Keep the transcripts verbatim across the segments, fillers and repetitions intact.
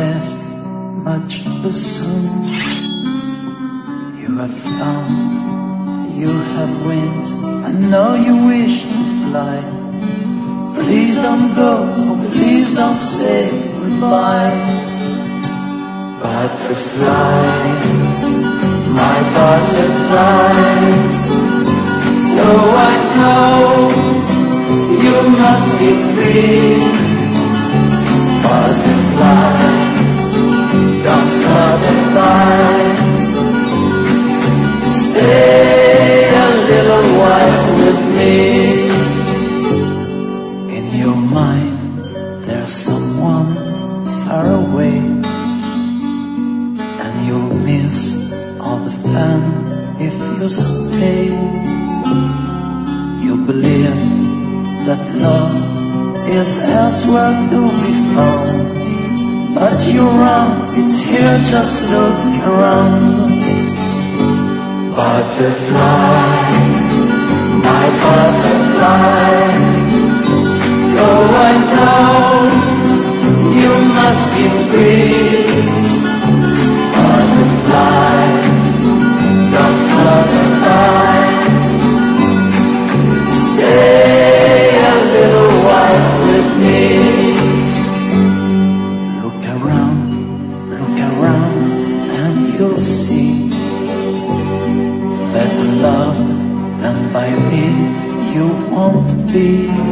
left much too soon. You have found, you have wings, I know you wish to fly. Please don't go, please don't say goodbye. Butterfly, my butterfly, so I know you must be free. Butterfly, don't butterfly, stay a little while with me. In your mind there's someone far away, and you'll miss all the fun if you stay. You believe that love is elsewhere to be found, but you're wrong, it's here, just look around. Butterfly, my butterfly, so I know you must be free. Butterfly, don't butterfly, stay a little while with me. Look around, look around, and you'll see better loved than by me you won't be.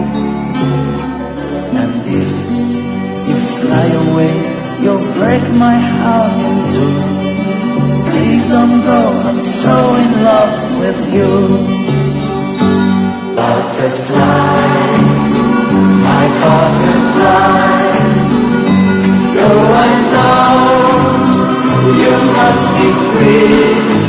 And if you fly away, you'll break my heart in two. Please don't go, I'm so in love with you. Butterfly, my butterfly, so I know you must be free.